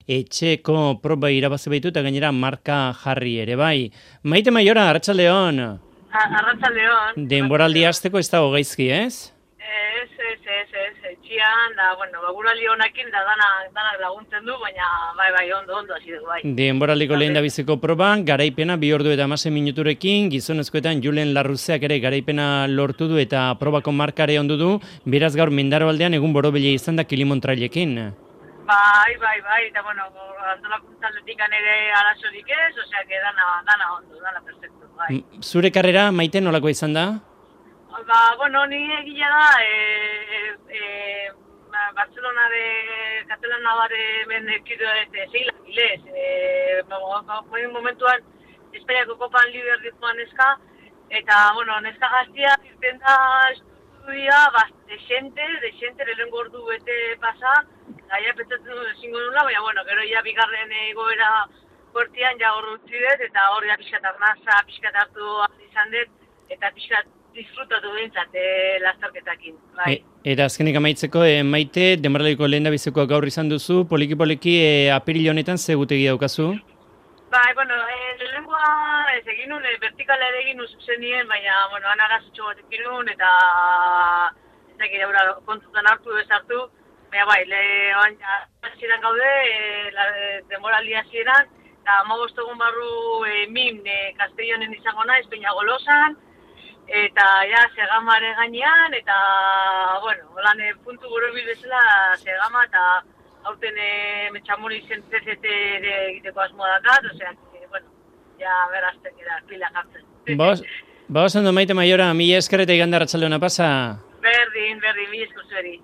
etxeko proba irabazi baitu eta gainera marka jarri ere bai. Maite Maiora, arratsaldeon. Arratsaldeon. Denboraldi hasteko ez dago gaizki, ez? Etxian, da, guraldi honekin da danak laguntzen du, baina bai, ondo hasi dugu, bai. Denboraldiko lehendabiziko proban, garaipena 2 ordu eta 16 minuturekin, gizonezkoetan Julen Larruzeak ere garaipena lortu du eta probako markare ondu du, beraz gaur Mendaroaldean egun borobile izan da Kilimontrailekin. Bai, eta antolakuntza atletikan ere arazorik ez, osea, que dana ondo, dana perfecto, bai. Zure karrera, Maite, nolako izan da? Ni egila da, Barcelona de Catalana bare mendekido zeila gilez. Momentuan Espainiako kopan lider dituan neska, eta, neska gaztia irten da estudia, desente, lehenengo ordu bete pasa, ja pentsatzen du ezingo nula, baina, gero ja bigarren egoera kortian ja hor utzi dut, eta hor ja pixkat arnasa, pixkat hartu izan dut, eta pixkat disfrutatu dintzat lasterketakin, bai. Era azkenik amaitzeko, Maite, denboraldiko lehendabizikoa gaur izan duzu, poliki apiril honetan ze gutegi daukazu? Bai, lehenengoa ez egin nun, vertikala ere egin zuzenien, baina, anarazutxo bat egin nun, eta ez dakit eura kontutan hartu bezartu, baina bai, hasieran gaude, denboraldi hasieran, eta 15 egun barru min Castellonen izango naiz, Peñagolosan, eta Segamare gainean, eta, holan puntu borobil bezala Segama, eta hauten Metxamuri zen CCT egiteko asmoa dakat, osea, berazten gara, pila jartzen. Ba, oso ondo, Maite Maiora, mila esker eta igande arratsaldeona pasa. Berdin, mila esker zueri.